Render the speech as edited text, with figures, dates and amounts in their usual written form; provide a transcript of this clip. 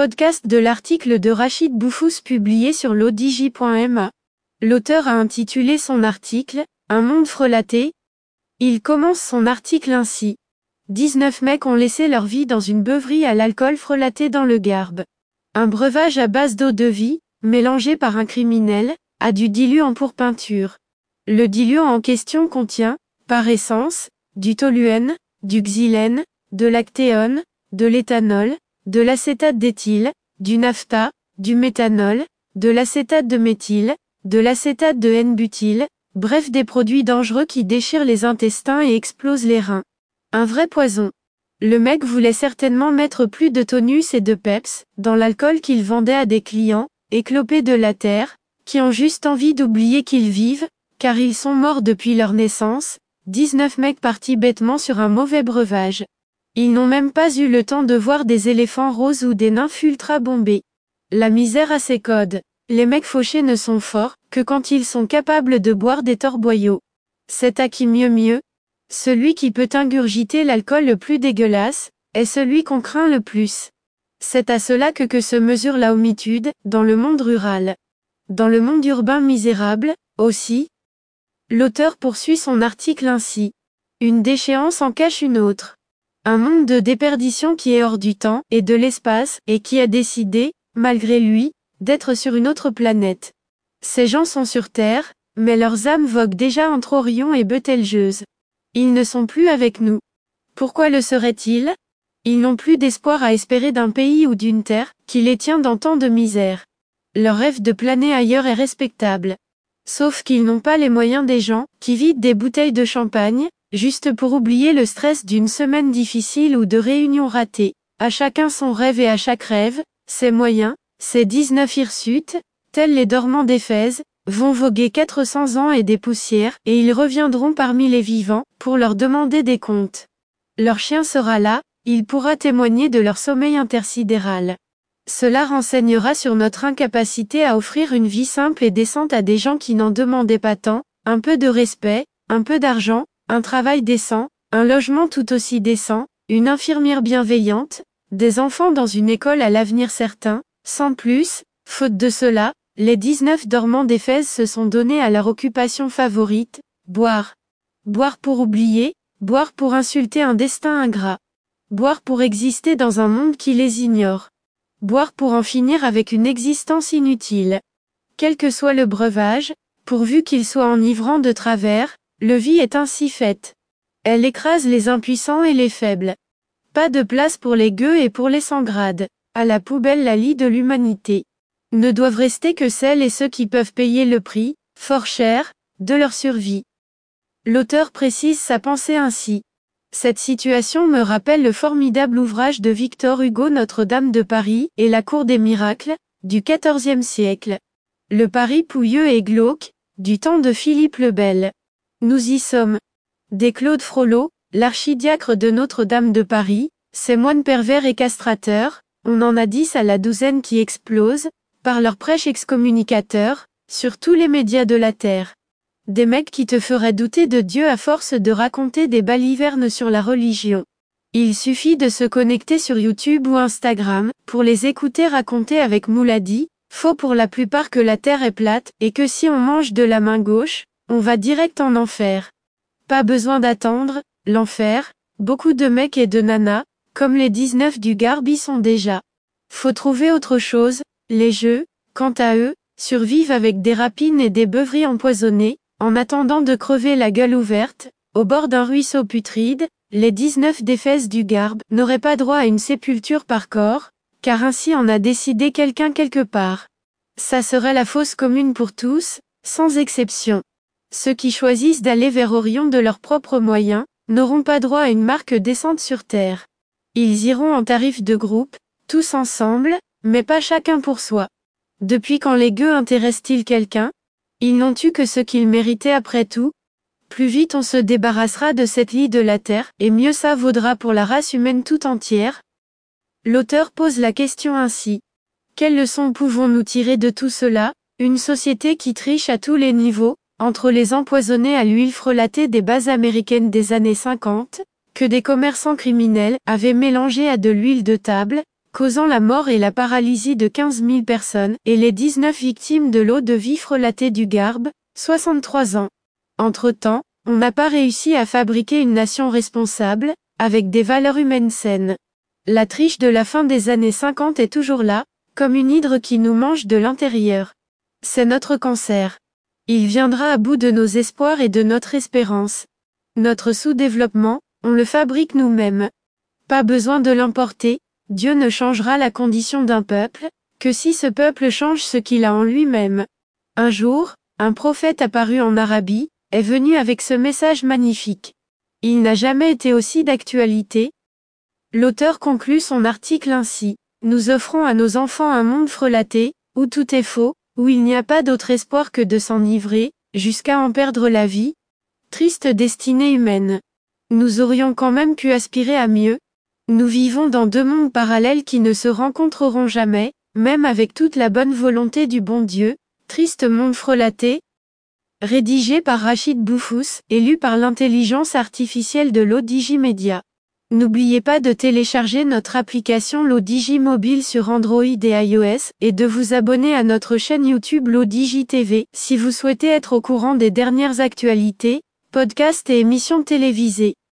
podcast de l'article de Rachid Boufous publié sur l'odj.ma. L'auteur a intitulé son article « Un monde frelaté ». Il commence son article ainsi. 19 mecs ont laissé leur vie dans une beuverie à l'alcool frelaté dans le Garbes. Un breuvage à base d'eau-de-vie, mélangé par un criminel, a du diluant pour peinture. Le diluant en question contient, par essence, du toluène, du xylène, de l'actéone, de l'éthanol, de l'acétate d'éthyle, du naphta, du méthanol, de l'acétate de méthyle, de l'acétate de N-butyl, bref des produits dangereux qui déchirent les intestins et explosent les reins. Un vrai poison. Le mec voulait certainement mettre plus de tonus et de peps dans l'alcool qu'il vendait à des clients, éclopés de la terre, qui ont juste envie d'oublier qu'ils vivent, car ils sont morts depuis leur naissance. 19 mecs partis bêtement sur un mauvais breuvage. Ils n'ont même pas eu le temps de voir des éléphants roses ou des nymphes ultra bombées. La misère a ses codes. Les mecs fauchés ne sont forts que quand ils sont capables de boire des torboyaux. C'est à qui mieux. Celui qui peut ingurgiter l'alcool le plus dégueulasse est celui qu'on craint le plus. C'est à cela que se mesure la homitude dans le monde rural. Dans le monde urbain misérable, aussi. L'auteur poursuit son article ainsi. Une déchéance en cache une autre. Un monde de déperdition qui est hors du temps et de l'espace et qui a décidé, malgré lui, d'être sur une autre planète. Ces gens sont sur Terre, mais leurs âmes voguent déjà entre Orion et Betelgeuse. Ils ne sont plus avec nous. Pourquoi le seraient-ils? Ils n'ont plus d'espoir à espérer d'un pays ou d'une terre qui les tient dans tant de misère. Leur rêve de planer ailleurs est respectable. Sauf qu'ils n'ont pas les moyens des gens qui vident des bouteilles de champagne, juste pour oublier le stress d'une semaine difficile ou de réunions ratées. À chacun son rêve et à chaque rêve, ses moyens, ces 19 hirsutes, tels les dormants d'Éphèse, vont voguer 400 ans et des poussières, et ils reviendront parmi les vivants, pour leur demander des comptes. Leur chien sera là, il pourra témoigner de leur sommeil intersidéral. Cela renseignera sur notre incapacité à offrir une vie simple et décente à des gens qui n'en demandaient pas tant, un peu de respect, un peu d'argent, un travail décent, un logement tout aussi décent, une infirmière bienveillante, des enfants dans une école à l'avenir certain, sans plus. Faute de cela, les 19 dormants d'Éphèse se sont donnés à leur occupation favorite, boire. Boire pour oublier, boire pour insulter un destin ingrat. Boire pour exister dans un monde qui les ignore. Boire pour en finir avec une existence inutile. Quel que soit le breuvage, pourvu qu'il soit enivrant de travers, le vie est ainsi faite. Elle écrase les impuissants et les faibles. Pas de place pour les gueux et pour les sans-grades. À la poubelle la lie de l'humanité. Ne doivent rester que celles et ceux qui peuvent payer le prix, fort cher, de leur survie. L'auteur précise sa pensée ainsi. Cette situation me rappelle le formidable ouvrage de Victor Hugo Notre-Dame de Paris et la Cour des miracles, du XIVe siècle. Le Paris pouilleux et glauque, du temps de Philippe le Bel. Nous y sommes. Des Claude Frollo, l'archidiacre de Notre-Dame de Paris, ces moines pervers et castrateurs, on en a 10 à la douzaine qui explosent, par leur prêche excommunicateur, sur tous les médias de la terre. Des mecs qui te feraient douter de Dieu à force de raconter des balivernes sur la religion. Il suffit de se connecter sur YouTube ou Instagram, pour les écouter raconter avec mouladi, faux pour la plupart que la terre est plate, et que si on mange de la main gauche, on va direct en enfer. Pas besoin d'attendre, l'enfer, beaucoup de mecs et de nanas, comme les 19 du Garbes y sont déjà. Faut trouver autre chose, les jeux, quant à eux, survivent avec des rapines et des beuveries empoisonnées, en attendant de crever la gueule ouverte, au bord d'un ruisseau putride. Les 19 d'Éphèse du Garbes n'auraient pas droit à une sépulture par corps, car ainsi en a décidé quelqu'un quelque part. Ça serait la fosse commune pour tous, sans exception. Ceux qui choisissent d'aller vers Orion de leurs propres moyens, n'auront pas droit à une marque décente sur Terre. Ils iront en tarif de groupe, tous ensemble, mais pas chacun pour soi. Depuis quand les gueux intéressent-ils quelqu'un? Ils n'ont eu que ce qu'ils méritaient après tout. Plus vite on se débarrassera de cette lie de la terre, et mieux ça vaudra pour la race humaine tout entière. L'auteur pose la question ainsi. Quelles leçons pouvons-nous tirer de tout cela? Une société qui triche à tous les niveaux, entre les empoisonnés à l'huile frelatée des bases américaines des années 50, que des commerçants criminels avaient mélangé à de l'huile de table, causant la mort et la paralysie de 15 000 personnes, et les 19 victimes de l'eau de vie frelatée du Garb, 63 ans. Entre-temps, on n'a pas réussi à fabriquer une nation responsable, avec des valeurs humaines saines. La triche de la fin des années 50 est toujours là, comme une hydre qui nous mange de l'intérieur. C'est notre cancer. Il viendra à bout de nos espoirs et de notre espérance. Notre sous-développement, on le fabrique nous-mêmes. Pas besoin de l'importer, Dieu ne changera la condition d'un peuple, que si ce peuple change ce qu'il a en lui-même. Un jour, un prophète apparu en Arabie, est venu avec ce message magnifique. Il n'a jamais été aussi d'actualité. L'auteur conclut son article ainsi. Nous offrons à nos enfants un monde frelaté, où tout est faux, où il n'y a pas d'autre espoir que de s'enivrer, jusqu'à en perdre la vie. Triste destinée humaine. Nous aurions quand même pu aspirer à mieux. Nous vivons dans deux mondes parallèles qui ne se rencontreront jamais, même avec toute la bonne volonté du bon Dieu. Triste monde frelaté. Rédigé par Rachid Boufous, et lu par l'intelligence artificielle de l'Odigi Media. N'oubliez pas de télécharger notre application l'Odigi Mobile sur Android et iOS, et de vous abonner à notre chaîne YouTube l'Odigi TV, si vous souhaitez être au courant des dernières actualités, podcasts et émissions télévisées.